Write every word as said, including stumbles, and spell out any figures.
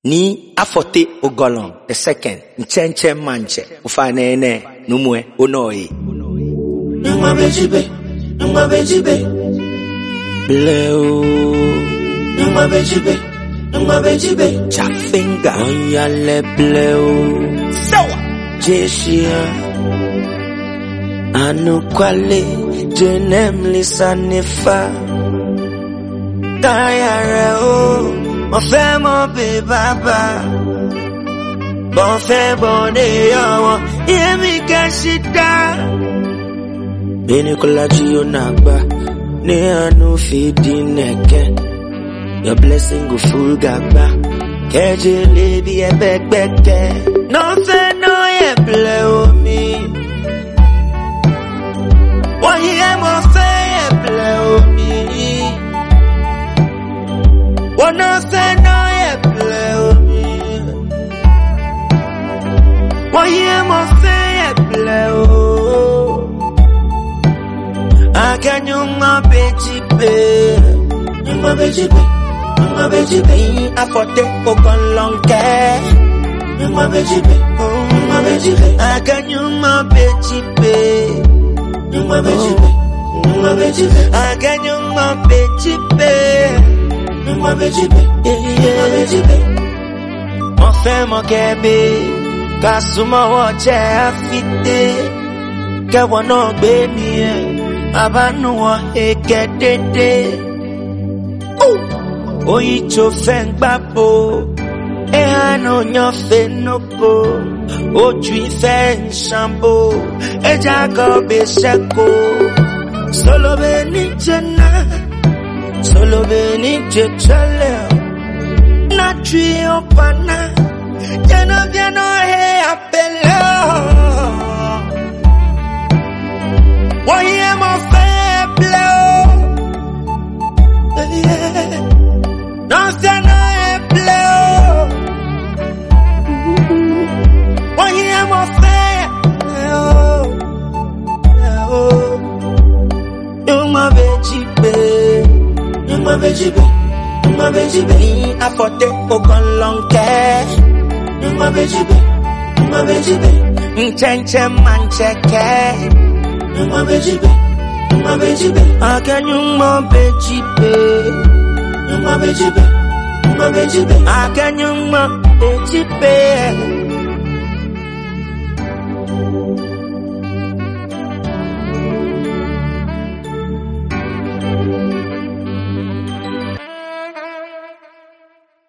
Ni afote ogolon the second nchenche manche ufane ne numwe onoi Numa bejibe Numa bejibe Bleu Numa bejibe Numa bejibe Chafinga Onyale bleu Sawa Jeshia Anu kwale Jenem lisanifa Kayare o Mon fè mon be baba Bon fè bon de yawa Yemi kashita Bini kola jiyo nagba Ne anu fidi neke Your blessing go full gaba Keje lebi e bek beke No fè no ye ble o mi Waye mo fè ye ble o mi Wanna say no ye play with me Why you must say ye play oh I can you my baby You my baby You my baby I for take a long care You my baby You my baby I can you my baby You my baby You my baby I can you my baby Numa bejibe, numa bejibe Mon fè mon kebe Kasuma wache afite Ke wano gbe miye Abanu wa heke dede Oyi cho feng babo E ano nyo fe nopo Oju feng shambo E jago be sheko Solo be ni jena Solo beni chechale Na trio pana Jeno vieno he apelo Woye mo feble No se no eble Woye mo feble You ma bejibe Numa bejibe, numa bejibe Ni afote ogon long care Numa bejibe, numa bejibe Nchenche mancheke Numa bejibe, numa bejibe Ake nyuma bejibe Numa bejibe, numa bejibe Ake nyuma bejibe